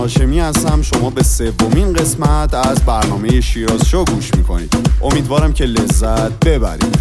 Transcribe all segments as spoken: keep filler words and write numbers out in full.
هاشمی هستم. شما به سومین قسمت از برنامه شیراز شو گوش میکنید. امیدوارم که لذت ببرید.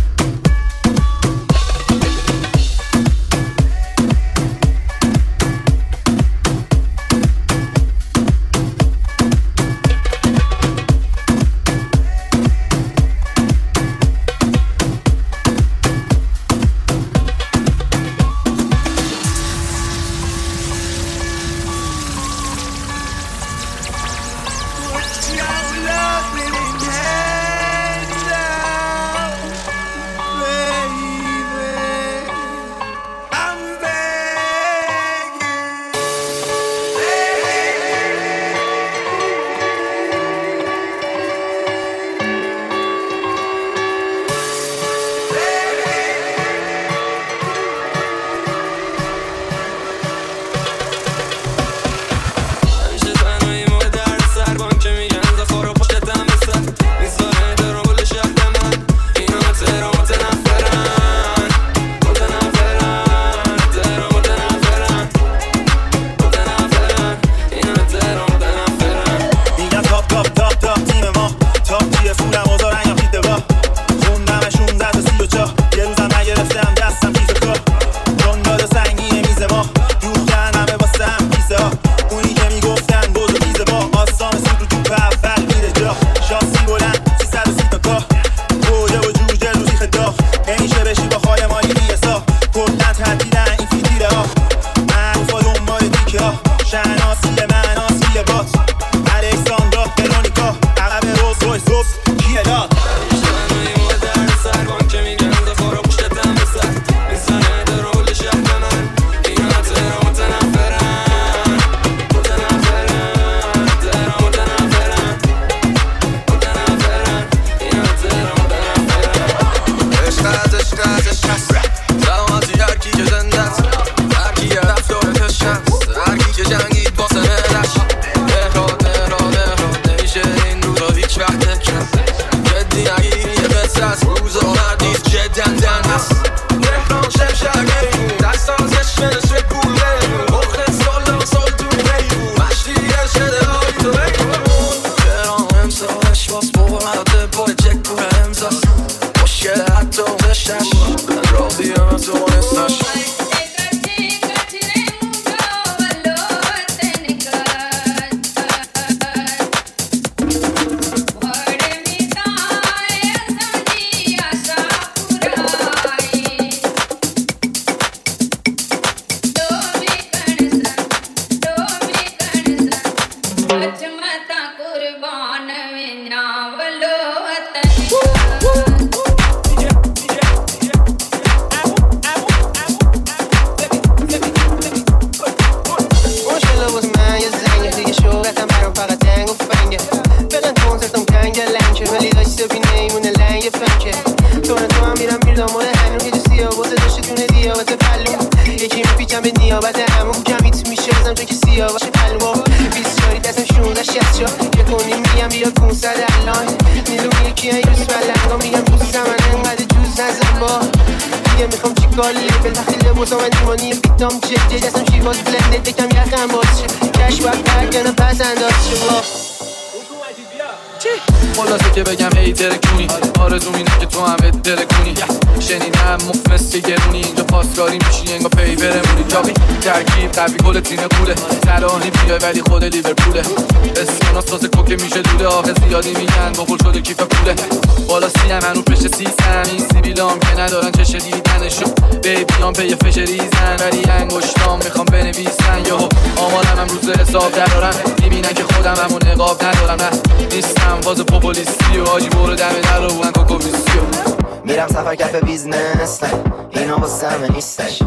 خلاصه که بگم هی ترکونی آرزوم اینه که تو هم ترکونی شنیدم مفمس گرونی اینجا پاسکاری میشی انگا پی برمونی جابی ترکیب قوی گل تینه کوله ترانی بیای ولی خود لیورپوله اسمون اساس کوکه میشه دوله آخه زیادی میگن بخور شده کیف پوله بالا سیم هنو پشت سیستم این سیبیلام که ندارن چشه دیدنشو بیبیام پی فش ریزن ولی انگشتام میخوام بنویسن یهو آمالم هم روز حساب درارم میبینن که خودم همون نقاب ندارم نه نیستم باز پوپولیستی و آجی برو دم در رو بودن کوکوویسیو میرم سفر کف بیزنس اینا واسه همه نیستش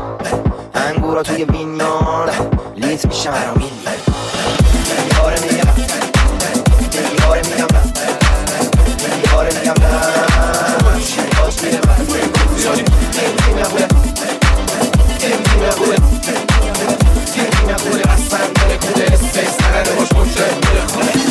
انگورا توی وینیار لیت میشم هر میلی دیاره میگم دیاره میگم دیاره میگم شیراز میره شاری تیمی خوبه تیمی خوبه تیمی خوبه اصلا داره کوله استیس نگرده باش پوشه میره خونه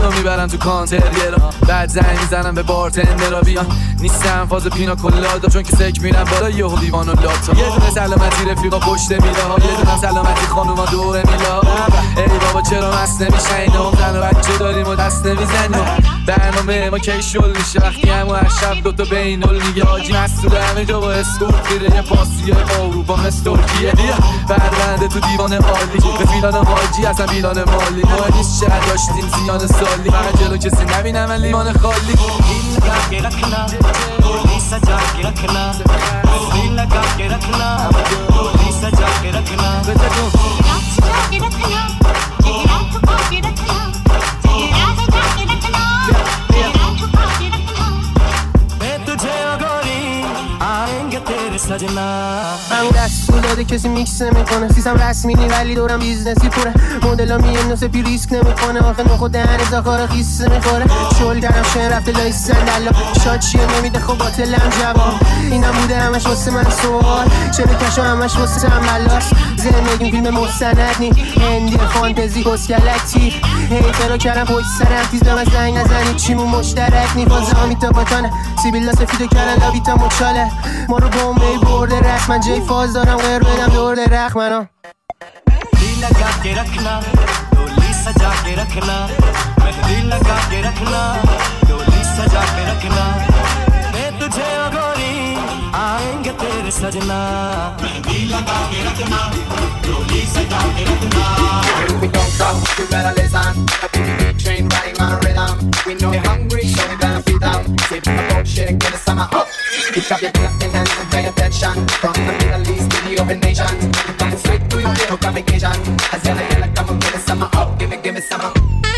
منو میبرن تو کانتریرا، بعد زنگ میزنم به بارتندرا بیان. نیستم فاز پینا کلادا چون که سک میرم بالا یهو دیوانو لاتا. یه دونه سلامتی رفیقا پشت میله ها، یه دونه سلامتی خانوما دور میله ها. ای بابا چرا مست نمیشن اینا، زن و بچه داریم و دست نمیزنیم. برنامه ما کی شل میشه وقتی همو هر شب دوتا بینول میگه آجی مسئول همه جا با اسکورت میره. یه پاسیه اروپا مثل ترکیه بربنده تو دیوان عالی به فیلان حاجی اصلا بیلان مالی. ما نیست شهر داشتیم زیان سالی، فقط جلو کسی نبینم من لیوان خالی. दिल लगा के रखना डोली सजा के रखना, दिल लगा के रखना डोली सजा के रखना, सजा के रखना, चेहरा छुपा के रखना, चेहरा सजा के रखना, चेहरा छुपा के रखना. मैं तुझे गोरी आएंगे तेरे सजना. همون دستور داده کسی میکس نمیکنه، سیستم رسمی نی ولی دورم بیزنسی پره. مدلا میگن نو سپی ریسک نمیکنه، آخه نخود دهن زاخارا خیس میخوره. شل کردم شن رفته لای صندلا، شاد چیه نمیده خب باطلم جواب. اینم بوده همش واسه من سوال، چه کشو همش واسه عملاس. زندگیم فیلم مستند نی، هندی فانتزی کسکلکتی. هیترو کردم پشت سرم تیز به من زنگ نزنید چیمون مشترک نی. فازه ها میتاپاتانه سیبیلا سفیدو کردن لابیتا مچاله. ما رو بومبی برده رخ، من جای فاز دارم غیر بدم دور رخ منو. दिल लगा के रखना डोली सजा के रखना, मैं दिल लगा के रखना डोली सजा के रखना. मैं तुझे गोरी आएंगे तेरे सजना. दिल लगा के रखना डोली सजा के रखना. We don't stop, you better listen. A big train riding my rhythm. We know you're hungry, so we better feed them. Sip my bullshit and get the summer up. Pick up your clapping hands and pay attention. From the Middle East to the open nations, we come straight to your little congregation. As yella yella, come and get the summer up. Give me, give me summer.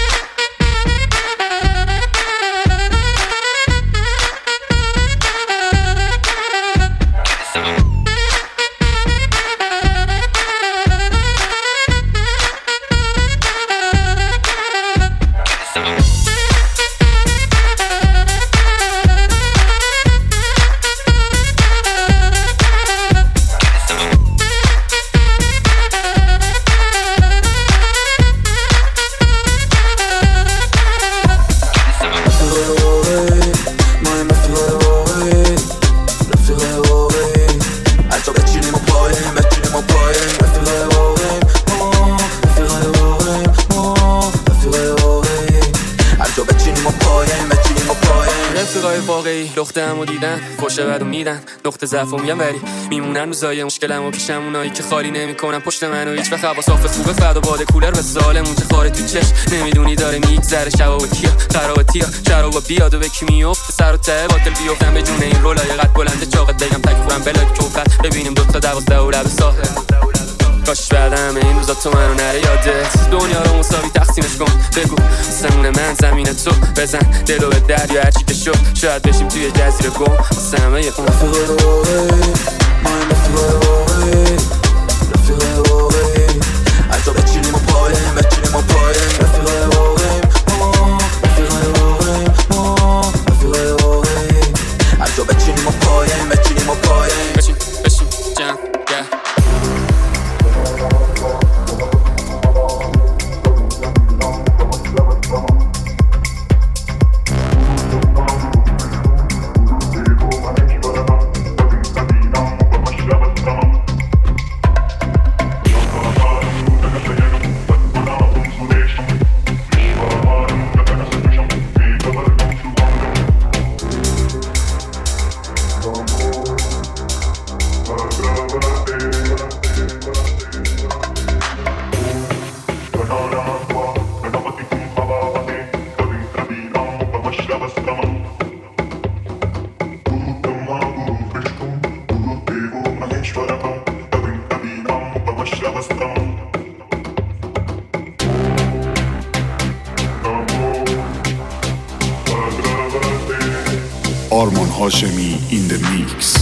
دخترمو دیدن خوشه بدو میدن، نقطه ضعفو میگم ولی میمونن روزای مشکلمو پیشم، اونایی که خالی نمیکنن پشت منو. هیچ وقت هوا صاف خوبه فدا باد کولر به سالمون چه خاره تو چش نمیدونی داره میگذره شبا با کیا خراباتیا شرابا بیاد و به کی میفته سر و ته باطل بیفتم به جون این رولای قد بلنده چاقت بگم تک خورم بلاک چوقت ببینیم دوتا دوازده و لب ساحل. کاش بعد همه این روزا تو منو نره یادت، دنیا رو مساوی تقسیمش کن. بگو سمون من زمین تو بزن دلو به دریا هرچی که شد، شاید بشیم توی جزیره گم واسه همه یه اون رفیقه واقعی. ما این رفیقه واقعی، رفیقه واقعی. حتی بچینیم و پایم بچینیم و پایم. رفیقه واقعی ما، رفیقه واقعی ما، رفیقه واقعی. حتی بچینیم و پایم بچینیم و پایم. بچین بچین جمع گه آرمان هاشمی in the mix.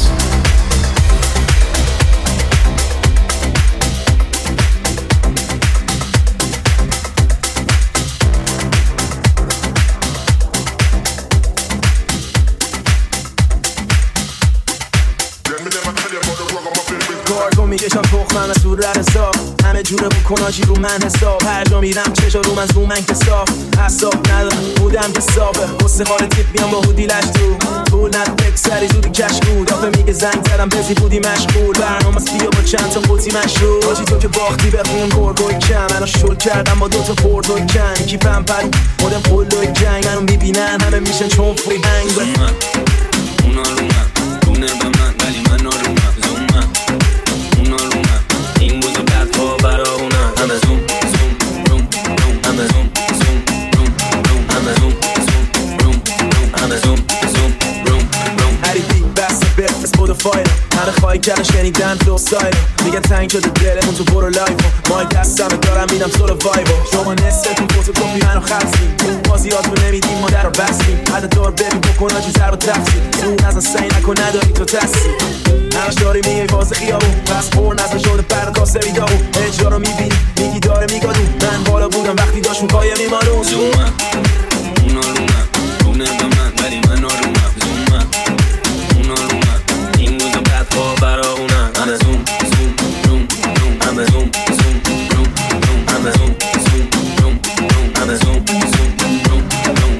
کارگو میکشم تخمم از دور رسا، همه جوره بکن آجی رو من حساب. هر جا میرم چشا رو من زومن که صاف حساب ندارم دلم که صافه قصه خاله تیپ میام با هودی لش تو پول ندک سری زودی کش بود آفه میگه زنگ زدم بزی بودی مشغول برنامه است بیا با چند تا قوطی مشروب آجی تو که باختی بخون گرگوی کم الان شل کردم با دوتا پردوی کن یکی پمپری مدم قلوی جنگ منو میبینن همه میشن چون فری هنگ زومن اونا رو من رونه به من ولی من نارومم زومن اونا رو من این بوز و بعد ها برا اونم همه زوم زوم روم روم همه زوم زوم روم روم همه زوم زوم روم روم همه زوم زوم روم روم هری بیگ بس بفرس بود و فایل همه خواهی کردن شنیدن فلو سایل میگن تنگ شده دلمون تو برو لایف مای دستمه دارم میدم سولو وایبو شما نصفتون فوتوکوپی منو خلصیم بازیاتو نمیدیم ما در رو بستیم حد دار ببین بکن آجی زر و تفسیم زون ازن سعی نکن نداری تو تسی همش داری میگه فاز خیابون پس پر نزن شده پر کاسه بیدابون اجرا رو میبینی میگی داره میگادون من بالا بودم وقتی داشت اون پایه میمانون زومن اونا رو من رونه به من ولی من نارومم زومن اونا رو من این بوز و بعد ها برا اونم همه زوم زوم روم روم همه زوم زوم روم روم همه زوم زوم روم روم همه زوم زوم روم روم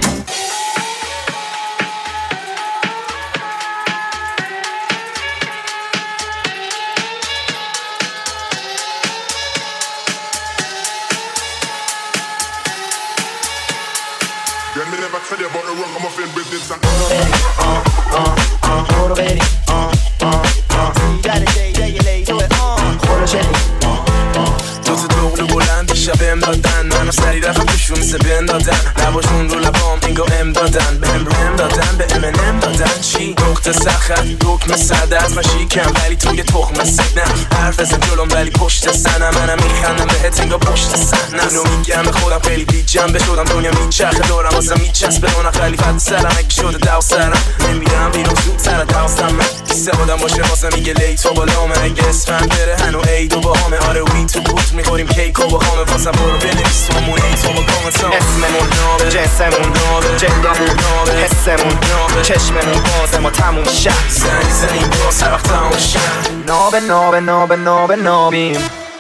Girl, me never tell you about the work I'm up in business and uh, uh, uh, hold on, baby. Uh, uh, uh. You gotta say, yeah, you lay to it. Uh, hold on, Shelly. دوتا دوغلو بلندی شب ام دادن منو سری رفتم توشون سه بندادن لباشون رو لبام اینگو ام دادن به ام رو ام دادن به ام ان ام دادن چی؟ نقطه سخت دکمه صده از من شیکم ولی توی تخمه سکنم حرف بزن جلوم ولی پشت سنم منم میخندم بهت انگا پشت سنم اینو میگم به خودم خیلی بی جنبه شدم دنیا میچرخه دارم واسه میچسبه اونم خلیفت سرم اگه شده دو سرم نمیدم بیرون زود سر دوستم من بیسته بودم باشه واسه میگه لی تو بالامه اگه اسفن بره هنو ای دو با همه آره وی تو بود میخوریم کیک و با خامه واسه برو بنویس تومون ای تو با کامنتان اسممون نابه جنسمون نابه جلدمون نابه حسمون نابه چشممون بازه ما تموم شد زنگ زنیم باز هر وقت تموم شد نابه نابه نابه نابه نابیم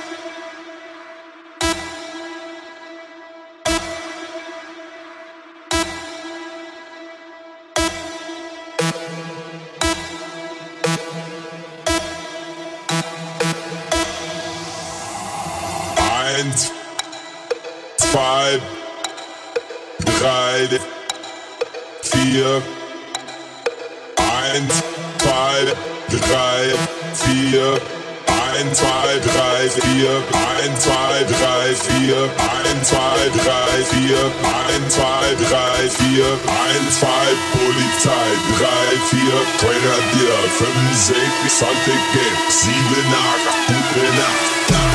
eins, zwei, drei, vier. Eins, zwei, drei, vier. Eins, zwei, drei, vier. Eins, zwei, drei, vier. Eins, zwei, drei, vier. Eins, zwei, drei, vier. Eins, zwei, Polizei. Drei, vier, Grenadier. Fünf, sechs, Santig, sieben, acht, gute Nacht.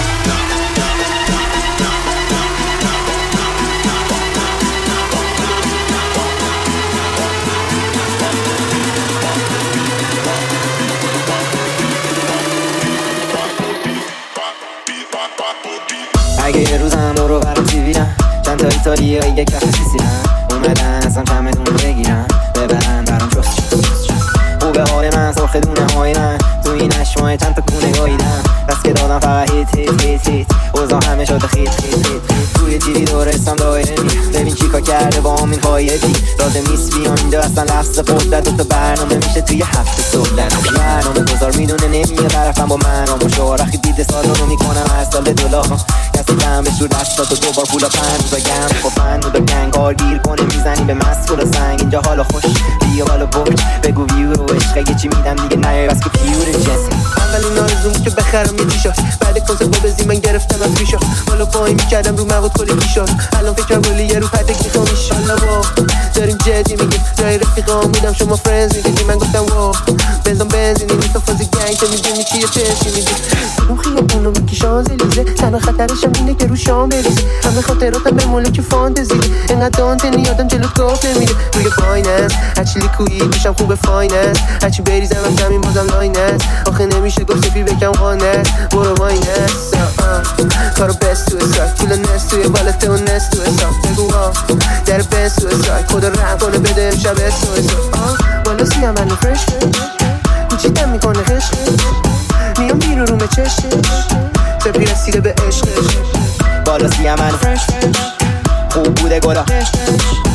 اگه یه روزم برو برام تیویرم چند تا ایتالیایی یک کف سیسیرم اومدن ازم چمدون بگیرم ببرن برام جست خوبه حال من سرخ دونه های من تو این اشمای چند تا کونه گاییدم بس که دادم فقط هیت هیت هیت هیت اوضاع همه شده خیت خیت خیت توی تیوی دورستم دایره می ببین چیکار کرده با همین قایدی لازم نیست بیان اینجا اصلا لفظ قدرت دوتا برنامه میشه توی هفته صبح در برنامه گذار میدونه نمیه طرفم با من و مشارخی دیده سالونو میکنم هر سال دولاخم کسی کم به شور دستات و دوبار پولا پنج و گم خب فن و دا گنگار گیر کنه میزنی به مسئول و سنگ اینجا حالا خوش بیا بالا برج بگو ویو رو عشق اگه چی میدم دیگه نیای بس که پیور جسی اولین آرزوم که بخرم یه تیشارت بعد کنسرت با بزی من گرفتم از ریشا حالا پایین میکردم رو مغود کلی پیشار الان فکرم ولی یه رو پدک میخوام ایشالله وا داریم جدی میگیم جای رفیقام میدم شما فرنز میگی من گفتم وا بزن بنزینی نیست فازی گنگ تو میدونی چیه چشی میگی اون خیابونو میگی شانزلیزه تنها خطرشم اینه که رو شام بریزه همه خاطراتم به مولک فانتزی انقدر دانتنی یادم جلوت گفت نمیده روی فایننس هرچی لیکویی میشم خوب فایننس هرچی بریزم از زمین بازم لاینس آخه نمیشه گفت سفی بکم قانس برو ماینس کارو بست تو اسرائیل پول نست توی بالته و نست تو حساب بگو ها در بست تو اسرائیل خدا رحم کنه بده امشب است تو حساب بالا سیم منو فرش کوچیدم میکنه خشش میام بیرون رو چشش سپی رسیده به عشقش بالا سیم منو فرش خوب بوده گلا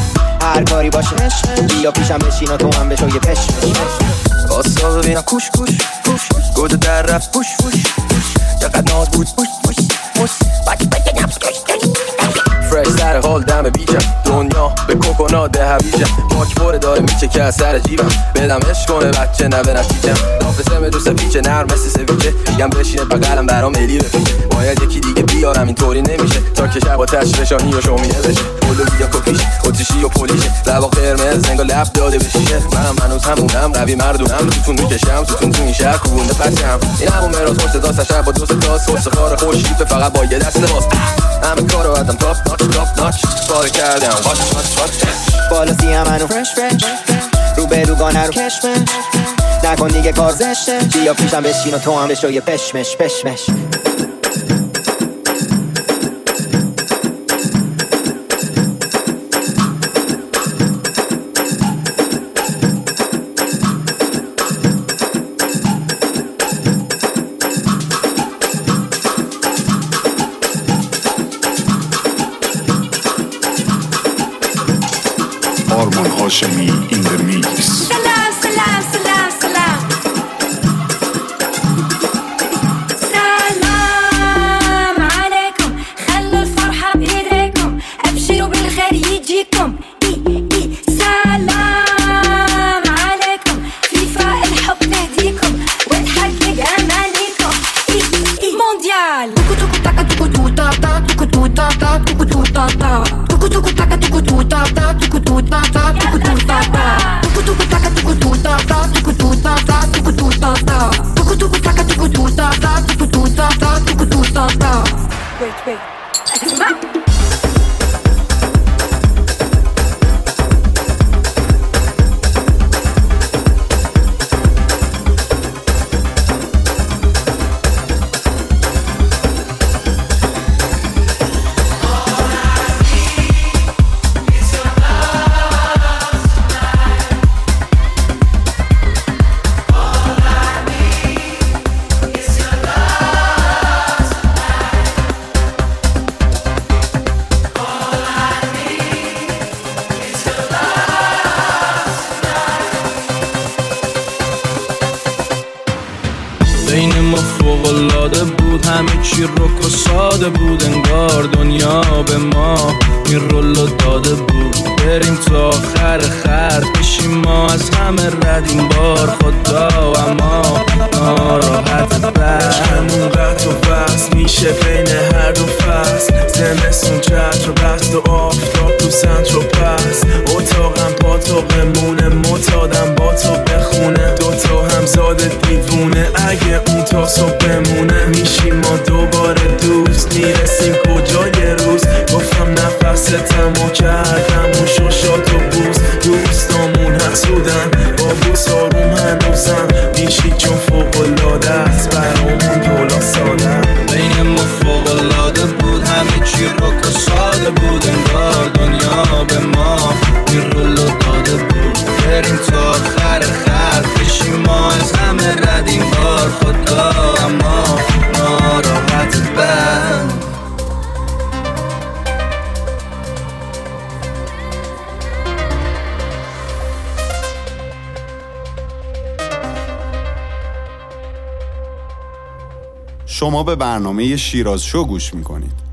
هر کاری باشه بیا پیشم بشین و تو هم بشو یه پش باسا ببینم کوش کوش کوش گوده در رفت پوش پوش چقدر ناز بود پوش پوش پوش بک بک نفس کش فرش سر حال دم بیجم دنیا به کوکونات هویجم پاک بوره داره میچه که از سر جیبم بدم عشق کنه بچه نه به نتیجم نافسه دوست پیچه نرم مثل سویچه میگم بشینه بقلم برام ملی بپیچه باید یکی دیگه بیارم اینطوری نمیشه تا که شب آتش رشانی و شومینه بشه بلو بیا کپیش اتریشی و پولیشه لبا قرمز زنگا لب داده بشیشه منم منوز همونم قوی مردونم توتون میکشم توتون تو این شهر کوبونده پسم این همون مراز خوش داست شب با دوست تاس خوش خار خوشیفه فقط با یه دست باز همه کارو آدم تاپ ناچ تاپ ناچ کار کردم واش واش واش بالا سیه منو فرش فرش رو به روگانه رو کشمش نکن دیگه کار زشته بیا پیشم بشین و تو هم بشو یه پشمش پشمش آرمان هاشمی in the mix. سلام سلام سلام سلام سلام عليكم خلوا الفرحة بإيديكم أبشروا بالخير يجيكم إي إي سلام عليكم فيفا الحب تهديكم وتحقق أمانيكم إي إي مونديال توكو توكو تاكا توكو تو تا تا توكو تو تا تا توكو تو تا تا توكو توكو تاكا توكو تو تا تا توكو تو تا تا توكو تو تا تا توكو توكو تاكا توكو تو تا تا توكو تو تا تا توكو تو تا تا توكو توكو تاكا توكو تو تا تا توكو تو تا تا توكو تو تا تا wait wait بین ما فوق‌العاده بود همه چی رک و ساده بود انگار دنیا به ما این رولو داده بود بریم تا آخر خرد بشیم ما از همه رد این بار خدا اما ناراحت عشقمون قطع و بس میشه بین هر دو فصل زمستون چتر و بست و آفتاب تو سنتر و پس اتاقم با تو قمونه متادم با تو بخونه دوتا همزاد دیوونه اگه اون تا صبح بمونه میشیم ما دوباره دوست میرسیم کجا یه روز گفتم نفستمو کردم اون شوشات و بوز دوستامون حسودن با بوس آروم هنوزم میشی چون فوق‌العاده است برامون دولا ساده بین ما فوق‌العاده بود همه چی رک و ساده بود انگار دنیا به ما این رولو داده بود بریم تا آخر خرد بشیم ما از همه رد این بار خدا اما ناراحت بند شما به برنامه شیراز شو گوش میکنید.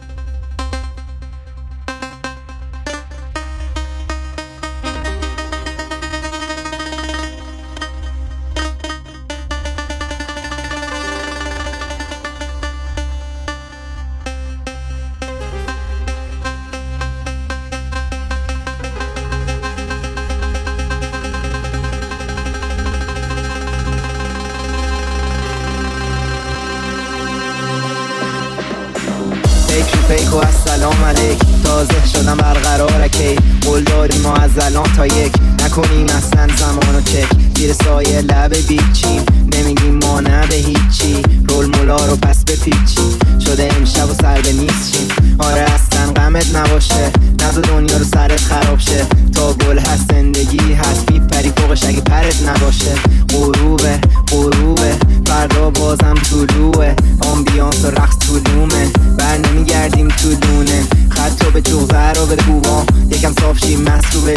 پیکو از سلام علیک تازه شدم برقرار کی قول داریم ما از الان تا یک نکنیم اصلا زمانو چک زیر سایه لب بیچیم نمیگیم ما نه به هیچی رول مولا رو پس به پیچی شده امشب و سر به نیست چیم آره اصلا غمت نباشه نزو دنیا رو سرت خراب شه تا گل هست زندگی هست میپری فوقش اگه پرت نباشه غروبه غروبه فردا بازم طلوعه آمبیانس و رقص طلومه بر نمیگردیم تو دونه خط تو به جوزه رو بده بوما یکم صاف شیم مست رو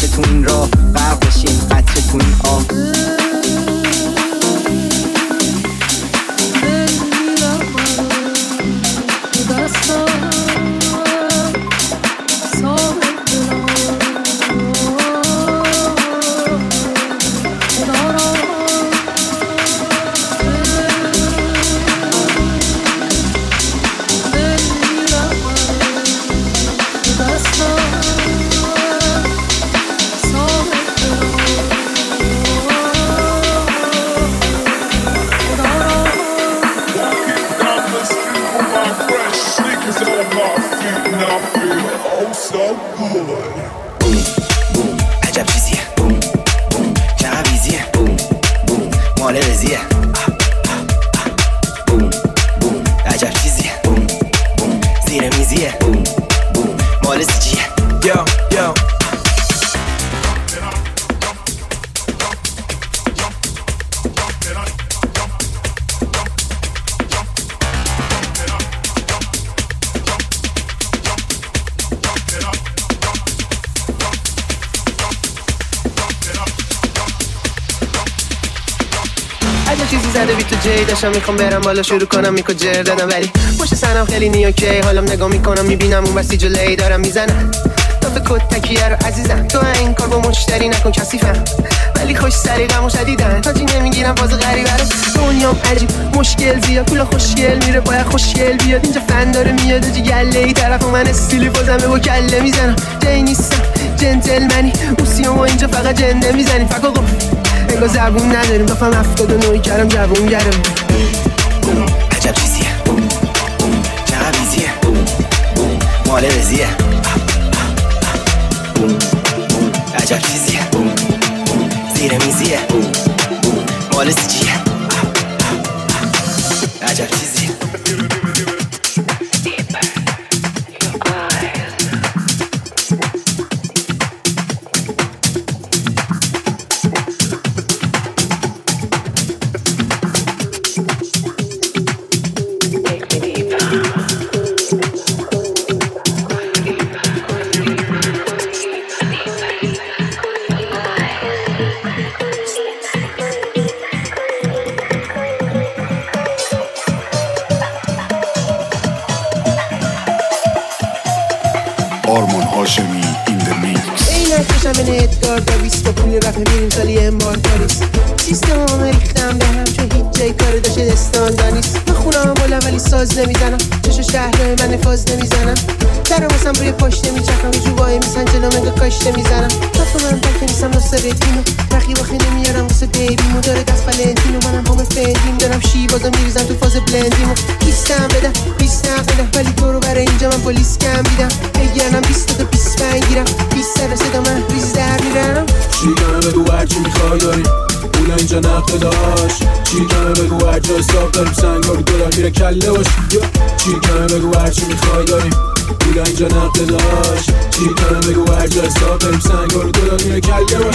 قطره تو این راه غرق بشیم قطره تو این آب. داشتم میخوام برم بالا شروع کنم میکو جر دادم ولی پشت سرم خیلی نیوکی حالم نگاه میکنم میبینم اون بسی جلوی دارم میزنم دافه کت تکیه رو عزیزم تو این کار با مشتری نکن کثیفم ولی خوش سریقم و شدیدن تاجی نمیگیرم باز غریبه رو دنیام عجیب مشکل زیاد پولا خوشگل میره باید خوشگل بیاد اینجا فن داره میاد اجی گله ای طرف من استیلی بازمه با کله میزنم جای نیستم جنتلمنی اوسیام و اینجا فقط جنده میزنیم فکر آقا انگار زبون نداریم دافم هفتاد و نوی کردم جوون گرم عجب چیزیه چقدر بیزیه مال رزیه عجب چیزیه زیر میزیه مال سیچیه عجب چیزیه آرمان هاشمی این در میکس. این نکشم این ادگار دا بیست با پولی رفت میریم سالی امبار پاریس سیستم همه ریختم به هم چون هیچ جای کار داشته دستان دانیست من خونه هم بولم ولی ساز نمیزنم چشو شهرهای من فاز نمیزنم درم اصلا روی پاش نمیچخم جو وای میسن جلو مگه کاش نمیزنم تا من تک نیستم نصر رتینو رقیب آخه نمیارم واسه بیبیمو داره دست فلنتینو منم همه فندیم دارم شیبازو میریزم تو فاز بلندیمو بیستم بدم بیست نقدم ولی تو رو برای اینجا من پلیس کم بیدم بگردم بیست تا بیست پنج گیرم بیست سر صدا من ریز در میرم چی کنه بگو هرچی میخوای داریم پول اینجا نقد داشت چی کنه بگو هر جا حساب داریم سنگا رو دلار میره کله باش چی کنه بگو هرچی میخوای داریم پول اینجا نقد داشت چی کنه بگو هر جا حساب داریم سنگا رو دلار میره کله باش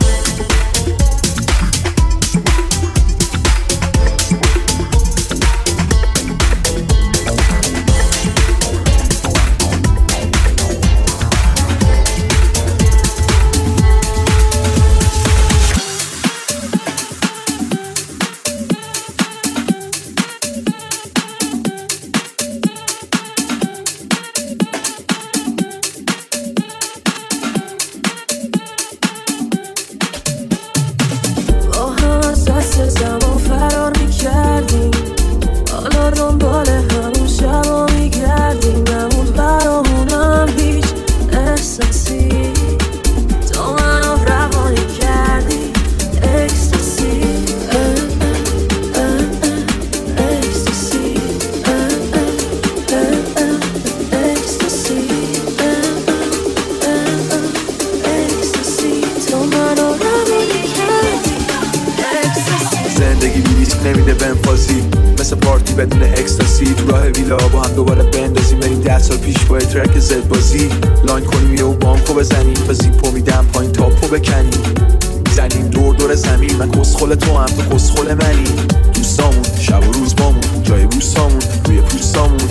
زندگی بی ریسک نمیده بهم فازی مثل پارتی بدون اکستاسی تو راه ویلا با هم دوباره بندازیم بریم ده سال پیش با ترک زد بازی لاین کنیم یه و بانکو بزنیم تا زیپو میدم پایین تاپو بکنیم زنیم دور دور زمین من کسخل تو هم تو کسخل منی دوستامون شب و روز بامون جای بوسامون روی پوستامون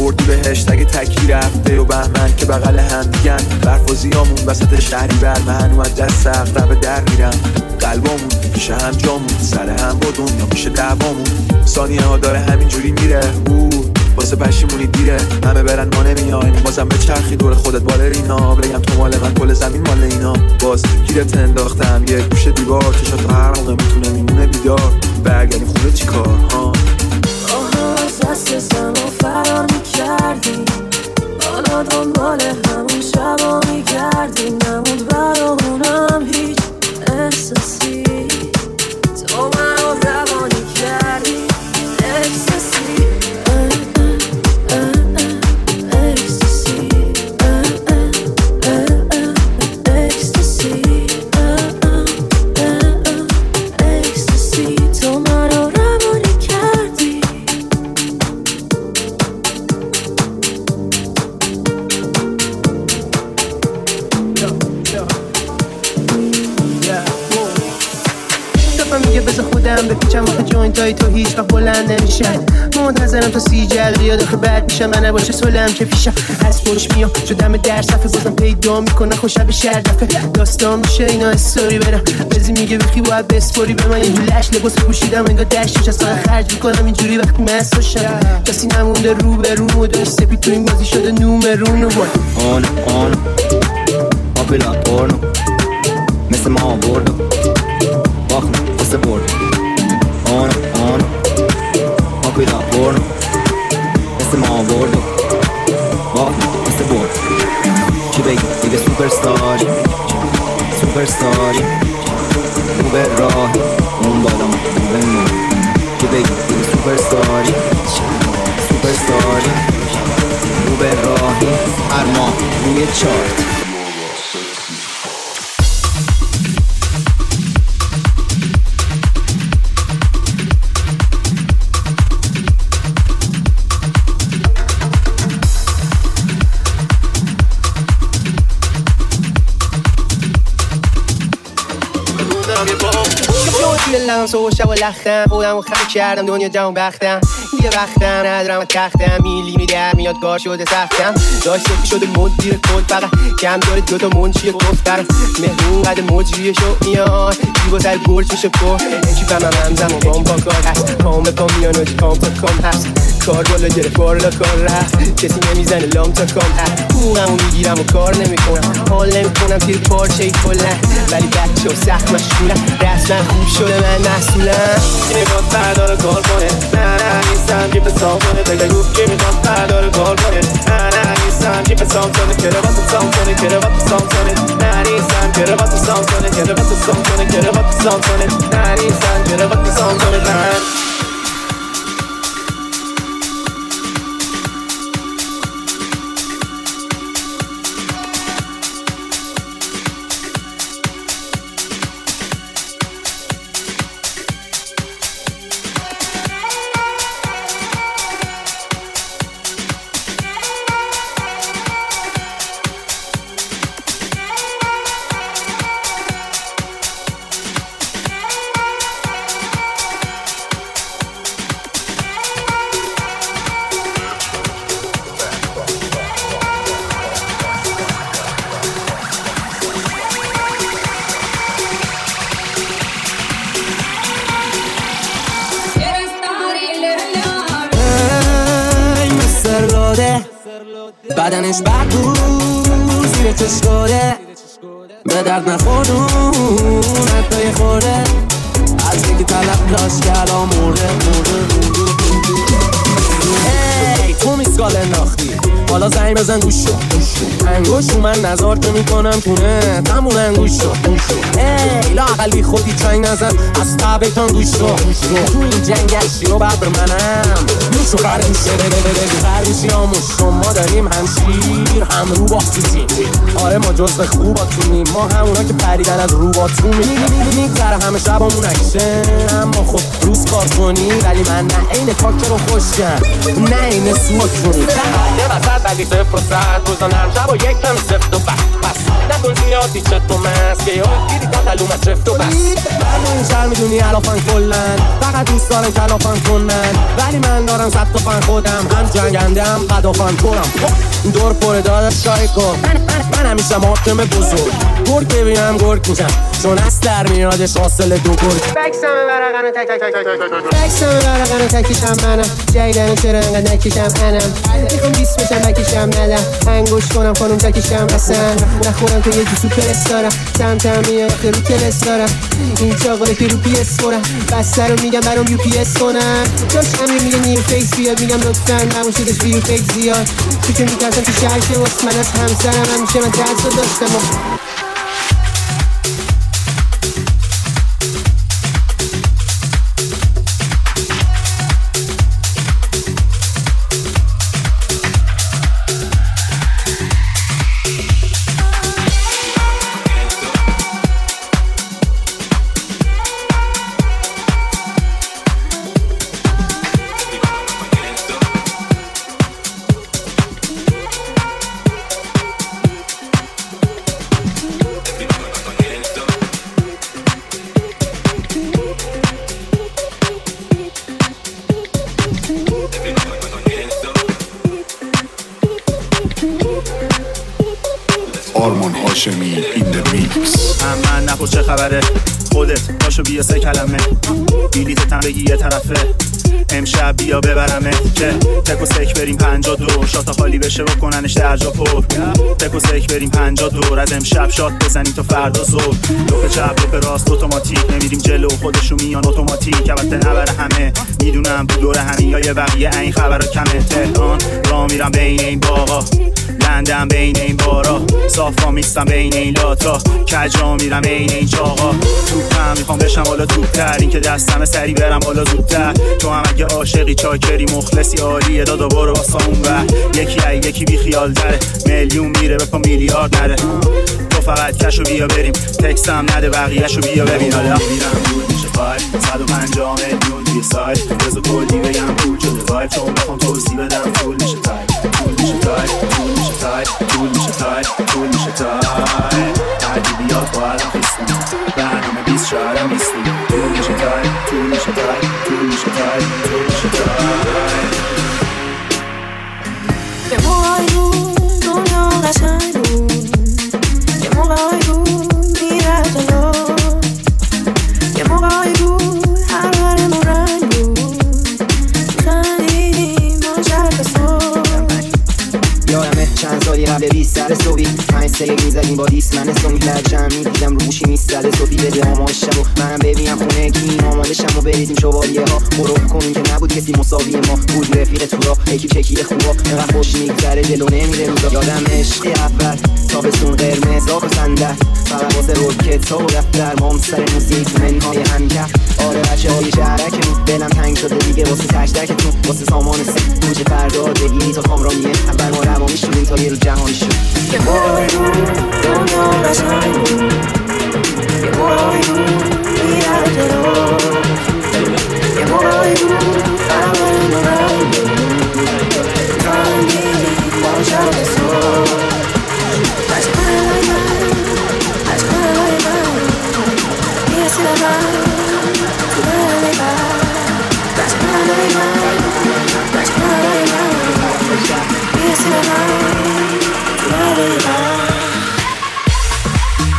خوردی بهشت اگه تکی رفته و بهمن که بغل هم دیگن برفازیامون وسط شهری بر من اومد دست سقف در میرم قلبامون پیش هم جامون سر هم با دنیا میشه دعوامون ثانیه ها داره همینجوری میره او واسه پشیمونی دیره همه برن ما نمیایم بازم به چرخی دور خودت بالرینا بگم تو مال من کل زمین مال اینا باز گیرت انداختم یه گوشه دیوار چشات هر موقع میتونه میمونه بیدار برگردیم خونه چی کار ها آها از دست زمان فرار میکردیم حالا دنبال همون شبا میگردیم نمود برامونم هیچ احساسی تو منو روانی کردی احساسی بپیچم وقت جوینتای تو هیچ وقت بلند نمیشن منتظرم تا سی جلد یا داخل بعد میشم و نباشه سلم که پیشم از پشت میام شدم در صفحه بازم پیدا میکنه خوشم به شردفه داستان میشه اینا استوری برم بزی میگه بخی باید بسپوری به من یه لش لباس پوشیدم انگار دشتش از سال خرج میکنم اینجوری وقتی مست باشم کسی نمونده رو به رو و داشت سپید تو این بازی شده نومرون و بای آن آن آبلا پورنو مثل ما آوردو باخنو واسه بردو آن آن آبلا پورنو مثل ما آوردو باخنو واسه بردو چی بگی دیگه سوپرستاری سوپرستاری رو به راه اون بالا رو به ما چی بگی دیگه سوپرستاری سوپرستاری رو به راهی هر ماه روی چارت دلم سو شب و لختم خودم و خم کردم دنیا جمع بختم یه وقتم ندارم و تختم میلی میدم میاد کار شده سختم داشت یکی شده مدیر کل فقط کم داره دوتا منشی کفترم مهمون قد مجریه شو میاد دیبا سر گرچ میشه پر یکی فهمم همزم و بام با کار هست کام به پا میان و جی کام تا کام هست کار بالا گره بالا کار رفت کسی نمیزنه لام تا کام هست پوغم و میگیرم و کار نمیکنم حال نمیکنم تیر پارچه ای کلن ولی بچه و سخت مشغولم رسما خوب شده من مسئولم کی میخواد بردار کار کنه نه نه نیستم که بسام کنه بگو کی میخواد بردار کار کنه نه نه نیستم که بسام کنه که رو بات سام کنه که رو بات سام کنه نه نیستم که رو بات سام کنه که رو بات سام کنه که رو بات سام کنه نه نیستم که رو بات سام کنه نه بدنش بدبود زیر چشکاره به درد نخوردون حتی خورده از یکی طلب داشت که الان مرده مرده ای تو میسکال انداختی حالا زنگ بزن گوش شو انگوش رو من نظار که میکنم تونه تمون انگوش شو ای لااقل بی خودی چنگ نزن از تبیتان گوش شو تو این جنگشی رو بعد بر منم میشو قرمشه قرمشی آموش شما داریم همشیر هم رو باختیم آره ما جز به خوباتونیم ما همونا که پریدن از رو باتونیم میگذره همه شبامون اکشن اما خب روز کار کنی ولی من نه این کاکر رو خوشگم نه این سوک کنی یه وسط ولی صفر و صد روزا نرم شب و یک کم سفت و بس بس نکن کن زیاد پیچت تو مسکه ها دیدی کتلومت چفت و بس برمو این شهر میدونی علافن کلن فقط دوست دارن کلافن کنن ولی من دارم صد تا فن خودم هم جنگنده هم قدافن کنم دور پره داداش شای کن من, من, من همیشه محاکم بزرگ گرگ ببینم گرگ میشم چون از در میادش حاصل دو گرگ بکسم برقنو تک تک تک تک تک تک بکسم برقنو تکیشم منم جایدنو چرا انقدر نکیشم انم میخوام بیست بشم بکیشم ندم انگوش کنم خانوم تکیشم اصلا نخورم که یه جو سوپر استارم تم تم میاد که رو کلس دارم این چاقاله که رو پی اس خورم بسته رو میگم برام یو پی اس کنم جاش امیر میگه نیو فیس بیاد میگم لطفا نموشیدش بیو فیک زیاد تو که میترسم تو شهر که واسه من از همسرم همیشه من درس رو داشتم آرمان هاشمی این در میکس. من نپرس چه خبره خودت پاشو بیا سه کلمه بیلیت تن بگی یه طرفه امشب بیا ببرمت که تک و سک بریم پنجاه دور شاتا خالی بشه بکننش درجا پر تک و سک بریم پنجاه دور از امشب شات بزنیم تا فردا زور لوپ چپ لوپ راست اتوماتیک نمیریم جلو خودشو میان اتوماتیک البته نبره همه میدونم تو دور همین یا یه بقیه این خبرا کمه تهران را میرم بین این باغا لندن بین این بارا صافا میستم بین این لاتا کجا میرم این این چاقا توپم میخوام بشم بالا توپتر این که دستم سری برم بالا زودتر تو هم اگه عاشقی چاکری مخلصی عالیه دادا برو واسه اون بر یکی ای یکی بی خیال داره میلیون میره به پا میلیارد نره تو فقط کشو بیا بریم تکستم نده بقیهشو بیا ببین حالا میرم دور میشه فایل صد و پنجاه میلیون توی سایت بزا کلی بگم پول شده وایب چون بخوام توضیح بدم طول میشه تایپ طول میشه تایپ طول میشه تایپ طول میشه تایپ طول میشه تایپ هرکی بیاد با الان خیستیم برنامه بیست شاهدم بیستیم طول میشه تایپ طول میشه تایپ طول میشه تایپ طول میشه تایپ یه موقعی بود دنیا قشنگ بود یه موقعی بود میره جلو یه موقعی بود هر برمون رنگ بود خندیدیم ما شرق صبح یادمه چند سالی قبل بیست سر صبحی پنج سه میزدیم با دیست من اسم میلد جمعی دیدم رو موشی میستده صبحی بده آماش شب و منم ببینم خونه کی آماده شم و بریدیم شوالیه ها مروب کنیم که نبود کسی مساوی ما بود رفیق تو را یکی چکی خوبا اینقدر خوش میگذره دلو نمیره روزا یادم عشق اول تابستون قرمز راک و صندل فقط واسه روکت ها و دفتر مام سر موسیقی تو منهای هم کرد آره بچه های شهرکمون دلم تنگ شده دیگه واسه تشتکتون واسه سامان سه گوشه فردا بگیری تا کامرانیه اول ما روانی شدیم تا یه رو جهانی شد یه موقعی بود دنیا قشنگ بود یه موقعی بود میره جلو یه موقعی بود فرمون رنگ بود خندیدیم با شب صبح عشقای من عشقای من یه سیل من تو دل من عشقای من عشقای من یه سیل من تو دل من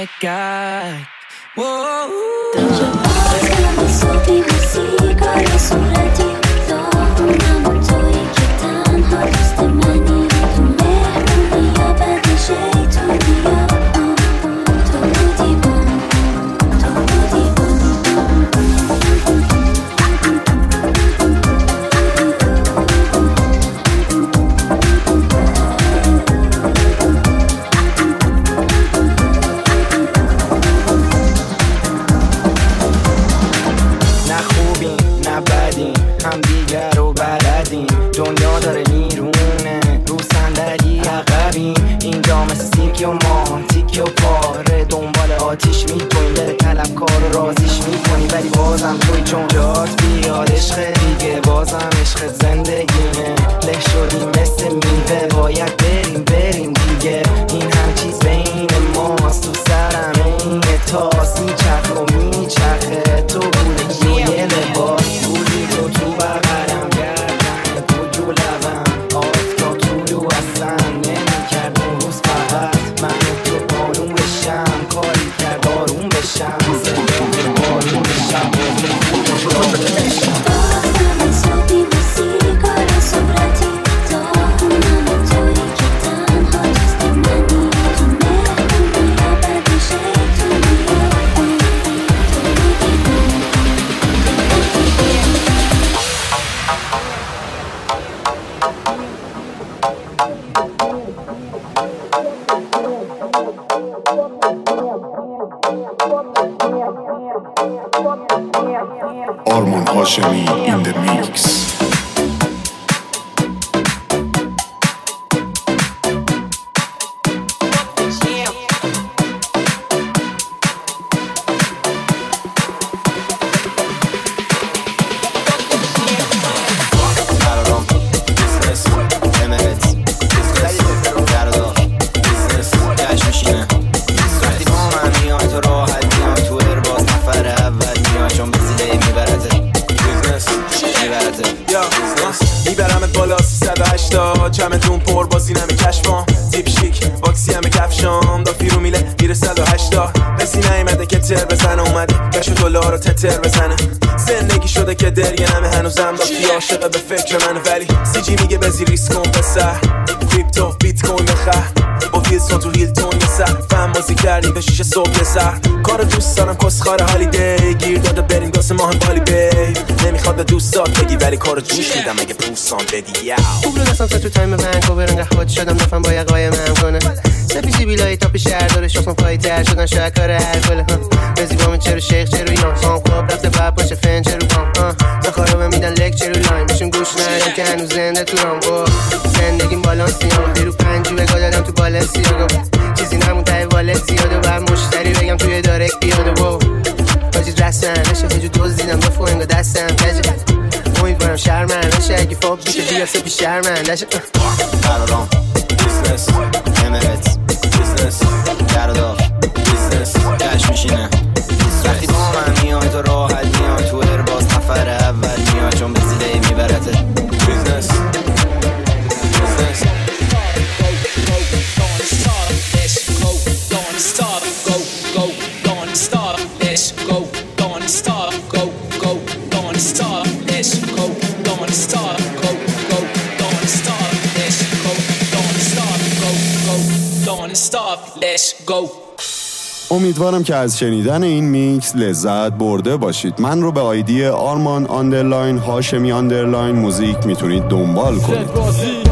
bad guy. Whoa. صوتی موسیقای صورتی داغونم تویی که تنها دوست منی تو مهمونی یا بعد شیطونی یا تو بودی بان تو بودی هم دیگر رو بلدیم دنیا داره میرونه رو صندلی عقبیم اینجا مثل سیرکی و ما تیکی و پاره دنبال آتیش میکنیم دل طلبکار رو رازیش میکنیم ولی بازم توی چون جات بیاد عشق دیگه بازم عشق زندگیمه له شدیم مثل میوه باید بریم بریم دیگه این هم چیز بین ماست تو سرم اینه تاس میچرخ و میچرخه تو بودی یه لباس بودی تو تو بغلم گردن تو جو لبم آفتاب طولو اصلا نمیکرد اون روز فقط من تو بارون بشم کاری کرد آروم بشم زندگی بارون بشم دارم صوتی موسیقای صورتی دارم تویی که تنها دوست منی تو مهمونی یا بعد شیطونی آرمان هاشمی in the mix. چمدون پر بازی نمی کشفام تیپ شیک باکسی همه کفشام دافی رو میله میره صد و هشتاد کسی نیمده که تر بزنه اومده کشو دلار رو تتر بزنه زندگی شده که درگه همه هنوزم دافی عاشقه به فکر منه ولی سی جی میگه بزی ریسک کن بسر کریپتو بیت کوین بخر با ویلسون تو هیلتون یه سر فهم بازی کردی به شیشه صبح یه سر کار دوست دارم کسخار هالیدی گیر داده بریم داست ماه بالی بی نمیخواد به دوستات بگی ولی کارو جوش میدم اگه پوسان بدی یاو خوب رو دستم تو تایم ونکوور انگه خود شدم دفعه با یقای من کنه سپیسی بیلایی تا پیش شهر داره شخصم پایی تر شدن شاید کار هر گله بزی با من چرو شیخ چرو ایران سام خواب رفته باید باشه فن چرو کام نخواه رو میدن لک چرو لاین بشون گوش ندارم که هنوز زنده تو رام زندگیم بالانسی هم دیرو پنجو بگاه دادم تو بالنسی چیزی نمون تای والت زیاده باید مشتری بگم توی دارک بیاده با باجی رسن نشه هجو دوز دیدم بفو انگا دستم کجه امیدوارم شرمن نشه اگه فاب بیشه بیاسه پی شرمن نشه قرارام بیزنس امریتس بیزنس گرداف بیزنس کش میشینه وقتی با من میای تو راحت میای تو ایر باز نفر اول میای چون به زیده میبرته بیزنس بیزنس امیدوارم که از شنیدن این میکس لذت برده باشید. من رو به آیدی آرمان آندرلاین هاشمی آندرلاین موزیک میتونید دنبال کنید.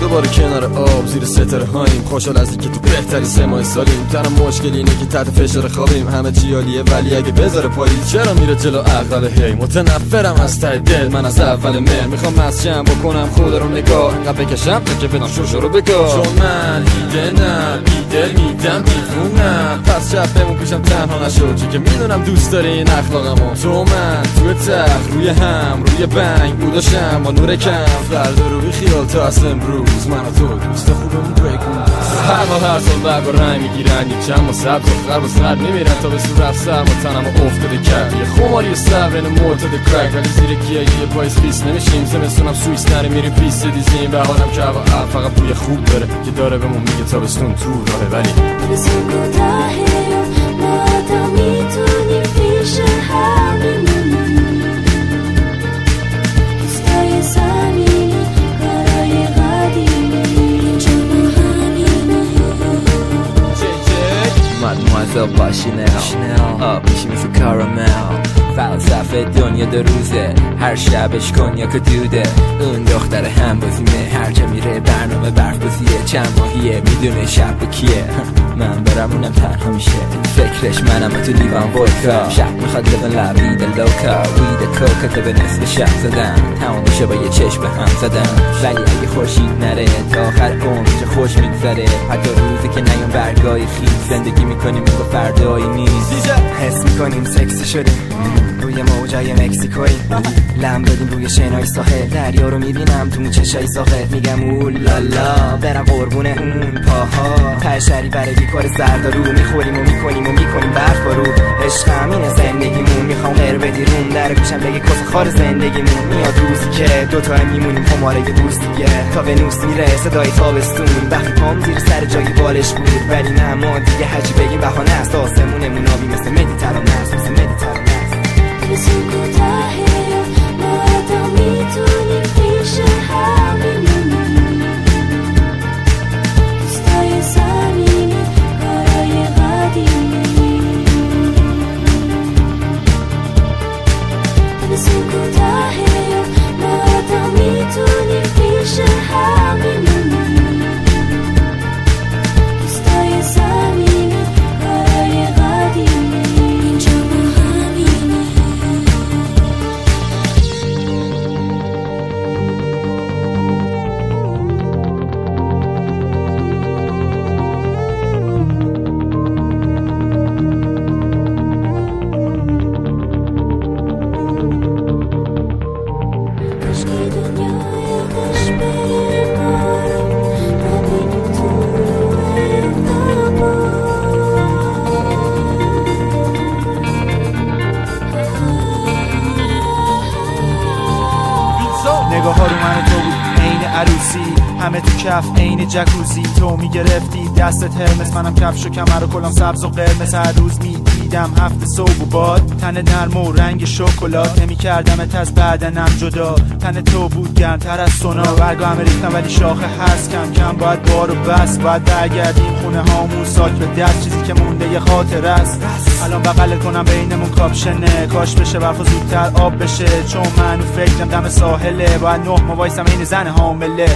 دوباره کنار آب زیر ستاره هاییم، خوشحال از اینکه تو بهترین سه ماه سالیم. تنها مشکل اینه که تحت فشار خوابیم، همه چی عالیه ولی اگه بذاره پاییز چرا میره جلو عقل. هی متنفرم از ته دل، من از اول مهر میخوام مسجم بکنم خدا رو نگاه، انقدر بکشم تا که بدم شوشو رو بگاه. چون من ایده نه بیدل میدم بیفونم، پس شب بمون پیشم تنها نشو، چون که میدونم دوست داری این اخلاقمو. تو من توی تخت روی هم روی بنگ بوداشم با نور کم، فردا رو بی خیال تا از امروز من و تو دوست خوبمون بگون. هر ما هر سال برگ و رنگ میگیرن، یک چند ما سبز و خرب و سرد میمیرن تا به صورت سرم و تنم و افتاده کرد یه خماری صبر این معتاد کرک، ولی زیر گیاه یه پایز خیس نمیشیم. زمستونم سوئیس نره میریم پیست دیزیم، به حالم که هوا فقط بوی خوب داره که داره بهمون میگه تابستون تو راهه. ولی ما میتونیم پیش هم بمونیم، دوستای صمیمی کارای قدیمی چون همینه. Mademoiselle با شنل آبیشی مثل کارامل، فلسفه دنیا دو روزه، هر شبش کنیاک و دوده. اون دختر هم بازیمه، هر جا میره برنامه برف بازیه، چند ماهیه میدونه شب کیه. من برم اونم تنها میشه، فکرش منم تو لیوان ودکا، شب میخواد لبن لبید لوکا، وید کوکا تا به نصف شب زدن، تمام میشه با یه چشم به هم زدن. ولی اگه خورشید نره تا آخر عمر چه خوش میگذره، حتی روزی که نیام برگای خیز زندگی میکنیم با فردایی نیست. حس میکنیم سکسی شده روی موجای مکزیکویی، لم دادیم روی شنای ساحل، دریا رو میبینم تو چشای ساحل، میگم اولالا برم قربونه اون پاها، پشری برای بیکار زردارو، میخوریم و میکنیم و میکنیم برف بارو. عشق همینه زندگیمون، میخوام غیر بدیرون در گوشم بگه کس خار زندگیمون. میاد روزی که دوتا هم میمونیم خماره یه دوستیه، تا به نوست میره صدای تابستون، وقتی پام زیر سر جایی بالش بود. ولی نه ما دیگه هجی بگیم بهانه است، آسمونمون آبی مثل مدیترانه است، مثل مدیترانه است. بسون کوتاهه ما میتونیم پیش هم بمونیم، دوستای صمیمی کارای قدیمی. بسون کوتاهه ما میتونیم پیش هم بمونیم، دوستای صمیمی کارای قدیمی. اینجا ما همینه. نگاه ها رو من و تو بود عین عروسی، همه تو کف عین جکوزی. تو میگرفتی دستت هرمس، منم کفش و کمر و کلام سبز و قرمز. هر روز میدیدم هفت صبح و باد، تن نرم و رنگ شکلات، نمیکردمت از بدنم جدا. تن تو بود گرمتر از سونا، برگا همه ریختم ولی شاخه هست، کم کم باید بارو بس. باید برگردیم خونه هامون ساک به دست، چیزی که مونده یه خاطر است. الان بغلت کنم بینمون کاپشنه، کاش بشه برف زودتر آب بشه، چون من فکرم دم ساحله، باید نه ما وایسم این زن حامله.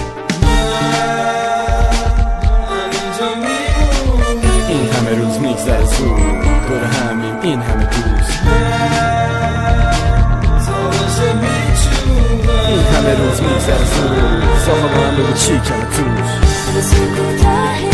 این همه روز میگذره زود، دور همیم این همه دوست. این همه روز میگذره زود، ساخه با من بگو چی کمه توش.